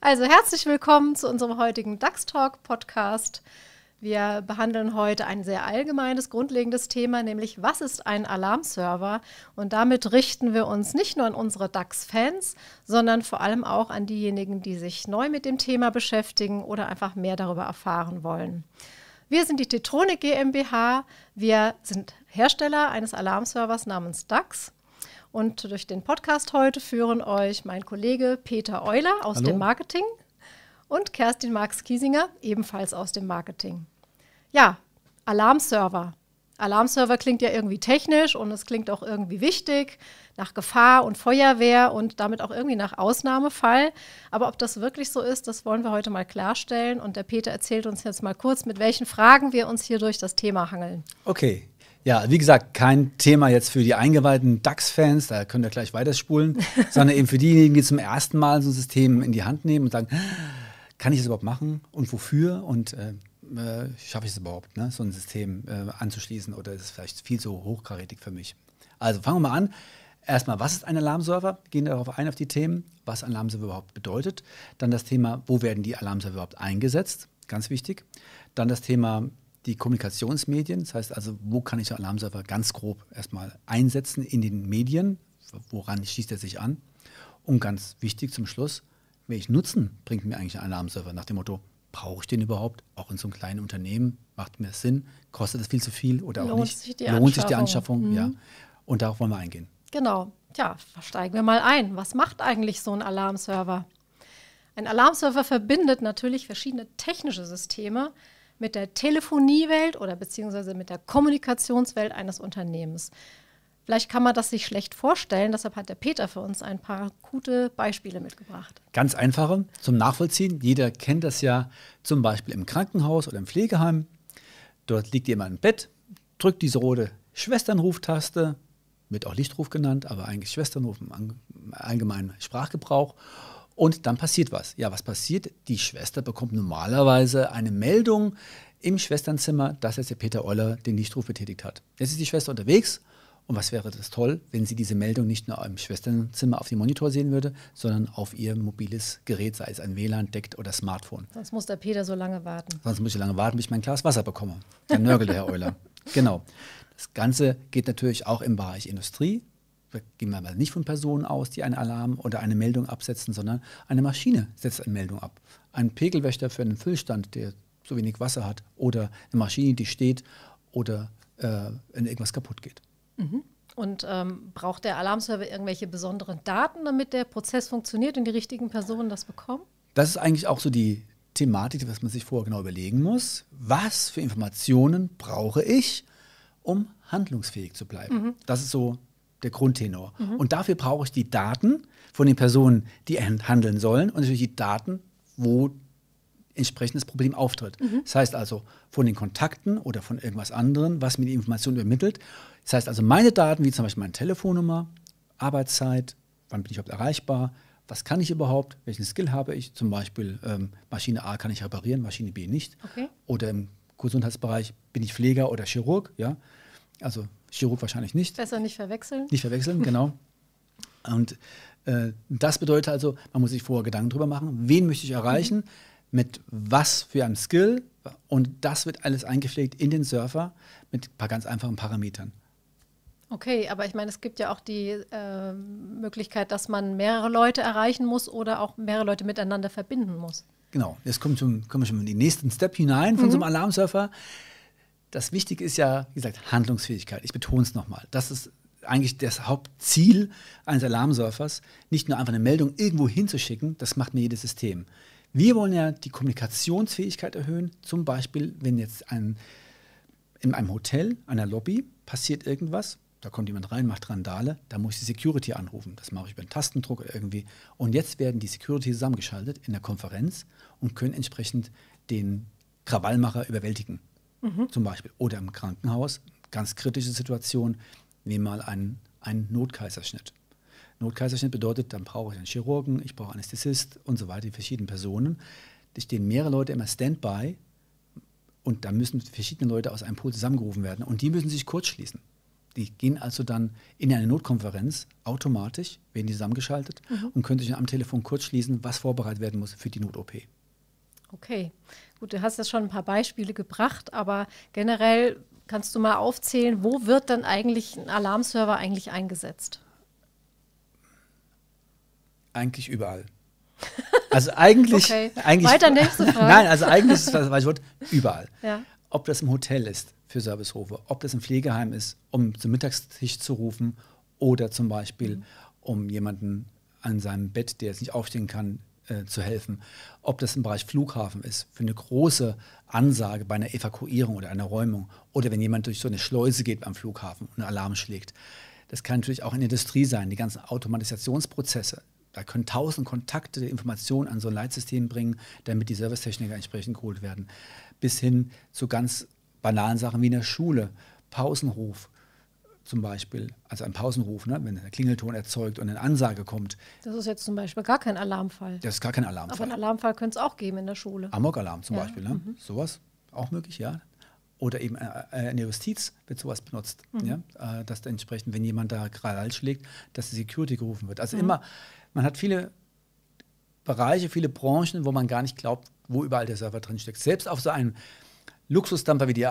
Also herzlich willkommen zu unserem heutigen DAX-Talk-Podcast. Wir behandeln heute ein sehr allgemeines, grundlegendes Thema, nämlich was ist ein Alarmserver? Und damit richten wir uns nicht nur an unsere DAX-Fans, sondern vor allem auch an diejenigen, die sich neu mit dem Thema beschäftigen oder einfach mehr darüber erfahren wollen. Wir sind die Tetronik GmbH. Wir sind Hersteller eines Alarmservers namens DAX. Und durch den Podcast heute führen euch mein Kollege Peter Euler aus dem Marketing und Kerstin Marx-Kiesinger, ebenfalls aus dem Marketing. Ja, Alarmserver. Alarmserver klingt ja irgendwie technisch und es klingt auch irgendwie wichtig, nach Gefahr und Feuerwehr und damit auch irgendwie nach Ausnahmefall. Aber ob das wirklich so ist, das wollen wir heute mal klarstellen. Und der Peter erzählt uns jetzt mal kurz, mit welchen Fragen wir uns hier durch das Thema hangeln. Okay. Ja, wie gesagt, kein Thema jetzt für die eingeweihten DAX-Fans, da könnt ihr gleich weiterspulen, sondern eben für diejenigen, die zum ersten Mal so ein System in die Hand nehmen und sagen, kann ich das überhaupt machen und wofür und schaffe ich es überhaupt, ne, so ein System anzuschließen oder ist es vielleicht viel zu hochkarätig für mich? Also fangen wir mal an. Erstmal, was ist ein Alarmserver? Wir gehen darauf ein, auf die Themen, was Alarmserver überhaupt bedeutet. Dann das Thema, wo werden die Alarmserver überhaupt eingesetzt? Ganz wichtig. Dann das Thema die Kommunikationsmedien, das heißt also, wo kann ich den Alarmserver ganz grob erstmal einsetzen in den Medien, woran schließt er sich an? Und ganz wichtig zum Schluss, welchen Nutzen bringt mir eigentlich ein Alarmserver? Nach dem Motto, brauche ich den überhaupt? Auch in so einem kleinen Unternehmen, macht mir das Sinn? Kostet das viel zu viel oder auch nicht? Lohnt sich die Anschaffung? Mhm. Ja. Und darauf wollen wir eingehen. Genau. Ja, steigen wir mal ein. Was macht eigentlich so ein Alarmserver? Ein Alarmserver verbindet natürlich verschiedene technische Systeme mit der Telefoniewelt oder beziehungsweise mit der Kommunikationswelt eines Unternehmens. Vielleicht kann man das sich schlecht vorstellen, deshalb hat der Peter für uns ein paar gute Beispiele mitgebracht. Ganz einfache zum Nachvollziehen. Jeder kennt das ja zum Beispiel im Krankenhaus oder im Pflegeheim. Dort liegt jemand im Bett, drückt diese rote Schwesternruftaste, wird auch Lichtruf genannt, aber eigentlich Schwesternruf im allgemeinen Sprachgebrauch. Und dann passiert was. Ja, was passiert? Die Schwester bekommt normalerweise eine Meldung im Schwesternzimmer, dass jetzt der Peter Euler den Lichtruf betätigt hat. Jetzt ist die Schwester unterwegs und was wäre das toll, wenn sie diese Meldung nicht nur im Schwesternzimmer auf dem Monitor sehen würde, sondern auf ihr mobiles Gerät, sei es ein WLAN, DECT oder Smartphone. Sonst muss der Peter so lange warten. Sonst muss ich lange warten, bis ich mein Glas Wasser bekomme. Dann nörgelt der Herr Euler. Genau. Das Ganze geht natürlich auch im Bereich Industrie. Da gehen wir aber nicht von Personen aus, die einen Alarm oder eine Meldung absetzen, sondern eine Maschine setzt eine Meldung ab. Ein Pegelwächter für einen Füllstand, der so wenig Wasser hat, oder eine Maschine, die steht oder wenn irgendwas kaputt geht. Mhm. Und braucht der Alarmserver irgendwelche besonderen Daten, damit der Prozess funktioniert und die richtigen Personen das bekommen? Das ist eigentlich auch so die Thematik, was man sich vorher genau überlegen muss. Was für Informationen brauche ich, um handlungsfähig zu bleiben? Mhm. Das ist so der Grundtenor. Mhm. Und dafür brauche ich die Daten von den Personen, die handeln sollen und natürlich die Daten, wo entsprechendes Problem auftritt. Mhm. Das heißt also von den Kontakten oder von irgendwas anderem, was mir die Information übermittelt. Das heißt also meine Daten, wie zum Beispiel meine Telefonnummer, Arbeitszeit, wann bin ich überhaupt erreichbar, was kann ich überhaupt, welchen Skill habe ich, zum Beispiel Maschine A kann ich reparieren, Maschine B nicht. Okay. Oder im Gesundheitsbereich bin ich Pfleger oder Chirurg, ja. Also Chirurg wahrscheinlich nicht. Besser nicht verwechseln. Nicht verwechseln, genau. Und das bedeutet also, man muss sich vorher Gedanken drüber machen, wen möchte ich erreichen, mit was für einem Skill. Und das wird alles eingepflegt in den Server mit ein paar ganz einfachen Parametern. Okay, aber ich meine, es gibt ja auch die Möglichkeit, dass man mehrere Leute erreichen muss oder auch mehrere Leute miteinander verbinden muss. Genau, jetzt kommen wir schon in den nächsten Step hinein von so einem Alarmserver. Das Wichtige ist ja, wie gesagt, Handlungsfähigkeit. Ich betone es nochmal. Das ist eigentlich das Hauptziel eines Alarmservers, nicht nur einfach eine Meldung irgendwo hinzuschicken, das macht mir jedes System. Wir wollen ja die Kommunikationsfähigkeit erhöhen, zum Beispiel, wenn jetzt in einem Hotel, einer Lobby, passiert irgendwas, da kommt jemand rein, macht Randale, da muss ich die Security anrufen. Das mache ich über einen Tastendruck oder irgendwie. Und jetzt werden die Security zusammengeschaltet in der Konferenz und können entsprechend den Krawallmacher überwältigen. Zum Beispiel. Oder im Krankenhaus, ganz kritische Situation, nehmen wir mal einen Notkaiserschnitt. Notkaiserschnitt bedeutet, dann brauche ich einen Chirurgen, ich brauche einen Anästhesist und so weiter, die verschiedenen Personen. Da stehen mehrere Leute immer Standby und da müssen verschiedene Leute aus einem Pool zusammengerufen werden und die müssen sich kurz schließen. Die gehen also dann in eine Notkonferenz automatisch, werden die zusammengeschaltet und können sich dann am Telefon kurz schließen, was vorbereitet werden muss für die Not-OP. Okay, gut, du hast jetzt schon ein paar Beispiele gebracht, aber generell kannst du mal aufzählen, wo wird dann eigentlich ein Alarmserver eigentlich eingesetzt? Eigentlich überall. Also eigentlich... Okay, eigentlich weiter nächste Frage. Nein, also eigentlich ist das falsche Wort überall. Ja. Ob das im Hotel ist für Servicerufe, ob das im Pflegeheim ist, um zum Mittagstisch zu rufen oder zum Beispiel, um jemanden an seinem Bett, der jetzt nicht aufstehen kann, zu helfen. Ob das im Bereich Flughafen ist, für eine große Ansage bei einer Evakuierung oder einer Räumung oder wenn jemand durch so eine Schleuse geht beim Flughafen und einen Alarm schlägt. Das kann natürlich auch in der Industrie sein, die ganzen Automatisationsprozesse. Da können 1000 Kontakte Informationen an so ein Leitsystem bringen, damit die Servicetechniker entsprechend geholt werden. Bis hin zu ganz banalen Sachen wie in der Schule, Pausenruf zum Beispiel, also ein Pausenruf, ne, wenn der Klingelton erzeugt und eine Ansage kommt. Das ist jetzt zum Beispiel gar kein Alarmfall. Das ist gar kein Alarmfall. Aber einen Alarmfall könnte es auch geben in der Schule. Amok-Alarm zum Beispiel, ne? Sowas auch möglich, ja. Oder eben in der Justiz wird sowas benutzt, ja? Dass da entsprechend, wenn jemand da Krawall schlägt, dass die Security gerufen wird. Also immer, man hat viele Bereiche, viele Branchen, wo man gar nicht glaubt, wo überall der Server drin steckt. Selbst auf so einem Luxusdampfer wie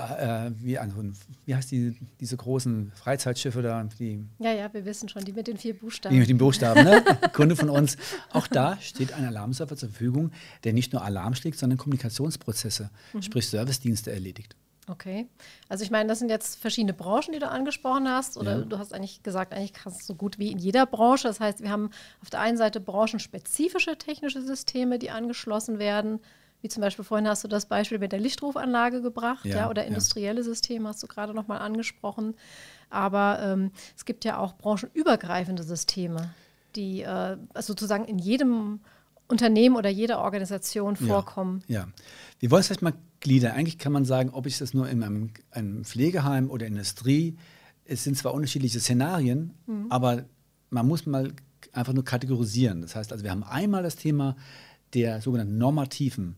heißt diese großen Freizeitschiffe da? Ja, wir wissen schon, die mit den 4 Buchstaben. Die mit den Buchstaben, ne? Kunde von uns. Auch da steht ein Alarmserver zur Verfügung, der nicht nur Alarm schlägt, sondern Kommunikationsprozesse, sprich Servicedienste erledigt. Okay, also ich meine, das sind jetzt verschiedene Branchen, die du angesprochen hast. Oder du hast eigentlich gesagt, eigentlich kannst du so gut wie in jeder Branche. Das heißt, wir haben auf der einen Seite branchenspezifische technische Systeme, die angeschlossen werden. Wie zum Beispiel vorhin hast du das Beispiel mit der Lichtrufanlage gebracht, oder industrielle Systeme hast du gerade noch mal angesprochen. Aber es gibt ja auch branchenübergreifende Systeme, die sozusagen in jedem Unternehmen oder jeder Organisation vorkommen. Ja, wir wollen es vielleicht mal gliedern. Eigentlich kann man sagen, ob ich das nur in einem Pflegeheim oder Industrie, es sind zwar unterschiedliche Szenarien, aber man muss mal einfach nur kategorisieren. Das heißt also, wir haben einmal das Thema der sogenannten normativen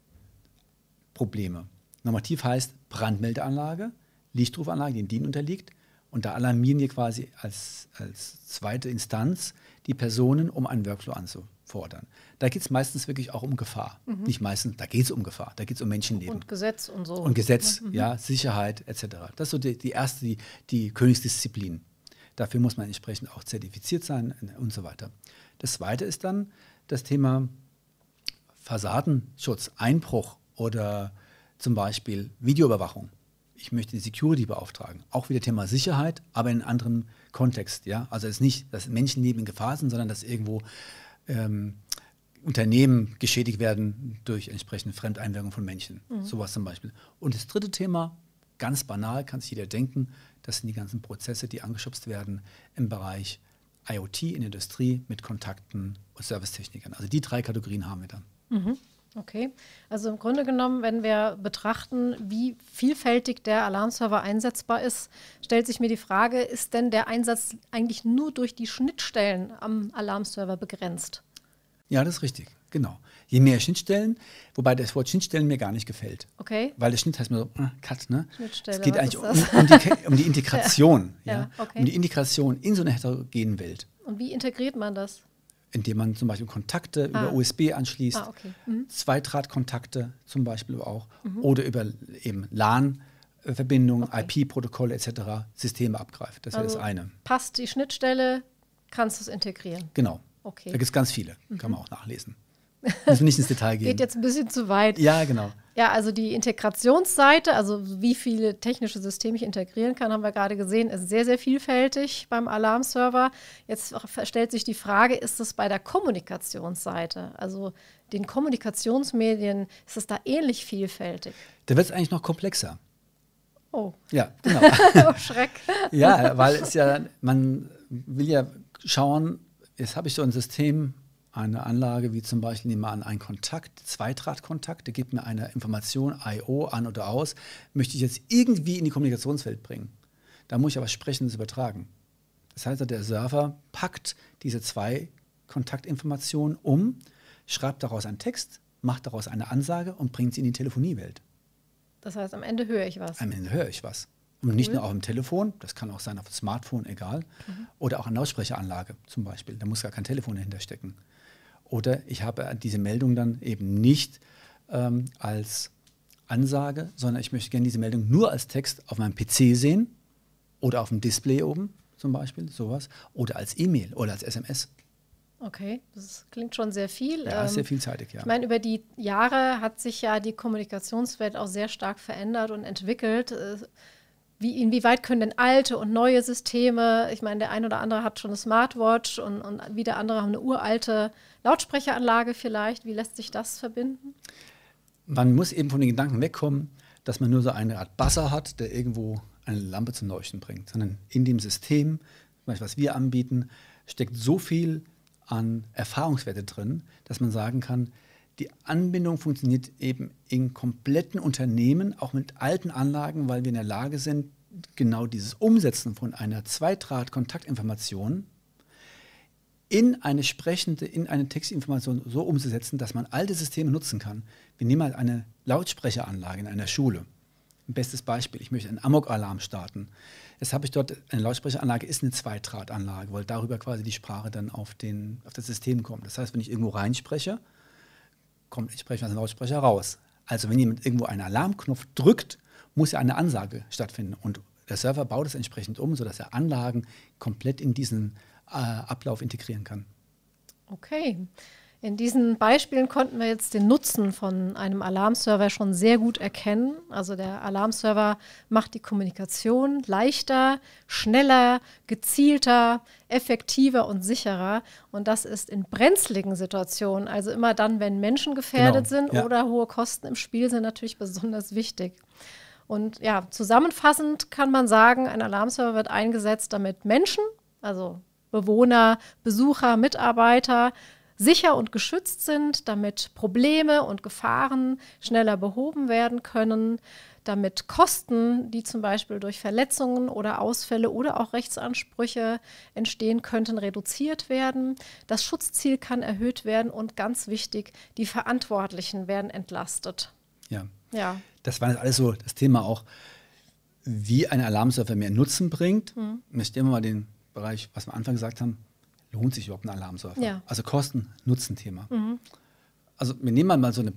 Probleme. Normativ heißt Brandmeldeanlage, Lichtrufanlage, die DIN unterliegt. Und da alarmieren wir quasi als zweite Instanz die Personen, um einen Workflow anzufordern. Da geht es meistens wirklich auch um Gefahr. Nicht meistens, da geht es um Gefahr, da geht es um Menschenleben. Und Gesetz und so. Und Gesetz, Sicherheit etc. Das ist so die erste, die Königsdisziplin. Dafür muss man entsprechend auch zertifiziert sein und so weiter. Das zweite ist dann das Thema Fassadenschutz, Einbruch oder zum Beispiel Videoüberwachung. Ich möchte die Security beauftragen. Auch wieder Thema Sicherheit, aber in einem anderen Kontext. Ja? Also es ist nicht, dass Menschenleben in Gefahr sind, sondern dass irgendwo Unternehmen geschädigt werden durch entsprechende Fremdeinwirkung von Menschen. Sowas zum Beispiel. Und das dritte Thema, ganz banal, kann sich jeder denken, das sind die ganzen Prozesse, die angeschubst werden im Bereich IoT in der Industrie mit Kontakten und Servicetechnikern. Also die 3 Kategorien haben wir dann. Okay, also im Grunde genommen, wenn wir betrachten, wie vielfältig der Alarmserver einsetzbar ist, stellt sich mir die Frage, ist denn der Einsatz eigentlich nur durch die Schnittstellen am Alarmserver begrenzt? Ja, das ist richtig, genau. Je mehr Schnittstellen, wobei das Wort Schnittstellen mir gar nicht gefällt. Okay. Weil der Schnitt heißt mir so, Cut, ne? Schnittstelle, es geht eigentlich ist um die Integration. Okay. Um die Integration in so einer heterogenen Welt. Und wie integriert man das? Indem man zum Beispiel Kontakte über USB anschließt, okay. Zweidrahtkontakte zum Beispiel auch, oder über eben LAN-Verbindungen, IP-Protokolle etc. Systeme abgreift. Das ist Also das eine. Passt die Schnittstelle, kannst du es integrieren? Genau. Okay. Da gibt es ganz viele, kann man auch nachlesen. Müssen wir nicht ins Detail gehen. Geht jetzt ein bisschen zu weit. Ja, genau. Ja, also die Integrationsseite, also wie viele technische Systeme ich integrieren kann, haben wir gerade gesehen, ist sehr, sehr vielfältig beim Alarmserver. Jetzt stellt sich die Frage, ist es bei der Kommunikationsseite, also den Kommunikationsmedien, ist es da ähnlich vielfältig? Da wird es eigentlich noch komplexer. Oh. Ja, genau. Oh, Schreck. Ja, weil man will ja schauen, jetzt habe ich so ein System, eine Anlage wie zum Beispiel, nehmen wir an, einen Kontakt, Zweidrahtkontakt, der gibt mir eine Information, I/O, an oder aus, möchte ich jetzt irgendwie in die Kommunikationswelt bringen. Da muss ich aber Sprechendes übertragen. Das heißt, der Server packt diese 2 Kontaktinformationen um, schreibt daraus einen Text, macht daraus eine Ansage und bringt sie in die Telefoniewelt. Das heißt, am Ende höre ich was. Am Ende höre ich was. Und nicht nur auf dem Telefon, das kann auch sein auf dem Smartphone, egal. Oder auch eine Lautsprecheranlage zum Beispiel. Da muss gar kein Telefon dahinter stecken. Oder ich habe diese Meldung dann eben nicht als Ansage, sondern ich möchte gerne diese Meldung nur als Text auf meinem PC sehen oder auf dem Display oben zum Beispiel, sowas. Oder als E-Mail oder als SMS. Okay, das klingt schon sehr viel. Ja, sehr vielseitig, ja. Ich meine, über die Jahre hat sich ja die Kommunikationswelt auch sehr stark verändert und entwickelt. Inwieweit können denn alte und neue Systeme, ich meine, der ein oder andere hat schon eine Smartwatch und wieder andere haben eine uralte Lautsprecheranlage vielleicht. Wie lässt sich das verbinden? Man muss eben von den Gedanken wegkommen, dass man nur so eine Art Buzzer hat, der irgendwo eine Lampe zum Leuchten bringt. Sondern in dem System, was wir anbieten, steckt so viel an Erfahrungswerte drin, dass man sagen kann, die Anbindung funktioniert eben in kompletten Unternehmen, auch mit alten Anlagen, weil wir in der Lage sind, genau dieses Umsetzen von einer Zweidraht-Kontaktinformation in eine Textinformation so umzusetzen, dass man alte Systeme nutzen kann. Wir nehmen halt eine Lautsprecheranlage in einer Schule. Ein bestes Beispiel, ich möchte einen Amok-Alarm starten. Jetzt habe ich dort eine Lautsprecheranlage, ist eine Zweidrahtanlage, weil darüber quasi die Sprache dann auf das System kommt. Das heißt, wenn ich irgendwo reinspreche, kommt entsprechend aus dem Lautsprecher raus. Also wenn jemand irgendwo einen Alarmknopf drückt, muss ja eine Ansage stattfinden. Und der Server baut es entsprechend um, sodass er Anlagen komplett in diesen Ablauf integrieren kann. Okay. In diesen Beispielen konnten wir jetzt den Nutzen von einem Alarmserver schon sehr gut erkennen. Also der Alarmserver macht die Kommunikation leichter, schneller, gezielter, effektiver und sicherer. Und das ist in brenzligen Situationen, also immer dann, wenn Menschen gefährdet sind oder hohe Kosten im Spiel sind, natürlich besonders wichtig. Und ja, zusammenfassend kann man sagen, ein Alarmserver wird eingesetzt, damit Menschen, also Bewohner, Besucher, Mitarbeiter, sicher und geschützt sind, damit Probleme und Gefahren schneller behoben werden können, damit Kosten, die zum Beispiel durch Verletzungen oder Ausfälle oder auch Rechtsansprüche entstehen könnten, reduziert werden. Das Schutzziel kann erhöht werden und ganz wichtig, die Verantwortlichen werden entlastet. Ja. Das war alles so das Thema auch, wie ein Alarmserver mehr Nutzen bringt. Wir stellen mal den Bereich, was wir am Anfang gesagt haben, lohnt sich überhaupt ein Alarmserver? Ja. Also Kosten-Nutzen-Thema. Also wir nehmen mal so eine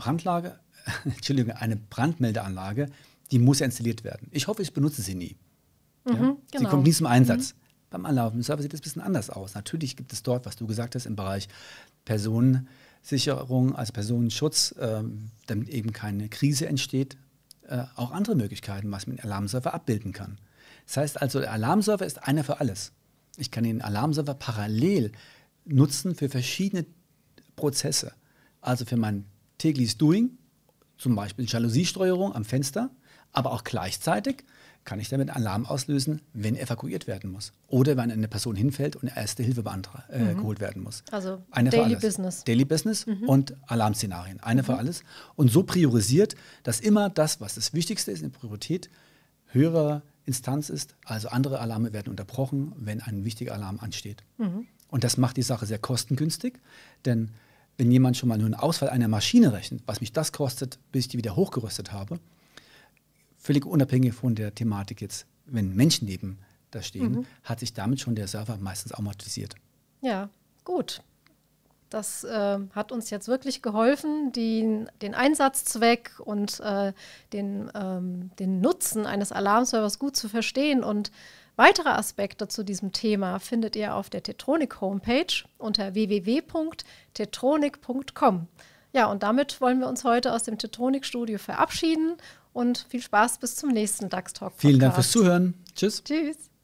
eine Brandmeldeanlage, die muss ja installiert werden. Ich hoffe, ich benutze sie nie. Genau. Sie kommt nie zum Einsatz. Beim Alarmserver sieht es ein bisschen anders aus. Natürlich gibt es dort, was du gesagt hast, im Bereich Personensicherung, also Personenschutz, damit eben keine Krise entsteht, auch andere Möglichkeiten, was man mit dem Alarmserver abbilden kann. Das heißt also, der Alarmserver ist einer für alles. Ich kann den Alarmserver parallel nutzen für verschiedene Prozesse. Also für mein tägliches Doing, zum Beispiel Jalousiesteuerung am Fenster, aber auch gleichzeitig kann ich damit Alarm auslösen, wenn evakuiert werden muss. Oder wenn eine Person hinfällt und Erste Hilfe geholt werden muss. Also eine Daily Business. Daily Business und Alarmszenarien. Eine für alles. Und so priorisiert, dass immer das, was das Wichtigste ist in der Priorität, höherer Instanz ist. Also andere Alarme werden unterbrochen, wenn ein wichtiger Alarm ansteht. Und das macht die Sache sehr kostengünstig, denn wenn jemand schon mal nur einen Ausfall einer Maschine rechnet, was mich das kostet, bis ich die wieder hochgerüstet habe, völlig unabhängig von der Thematik jetzt, wenn Menschen neben da stehen, hat sich damit schon der Server meistens amortisiert. Ja, gut. Das hat uns jetzt wirklich geholfen, den Einsatzzweck und den Nutzen eines Alarmservers gut zu verstehen. Und weitere Aspekte zu diesem Thema findet ihr auf der Tetronik-Homepage unter www.tetronik.com. Ja, und damit wollen wir uns heute aus dem Tetronik-Studio verabschieden und viel Spaß bis zum nächsten DAX Talk Podcast. Vielen Dank fürs Zuhören. Tschüss. Tschüss.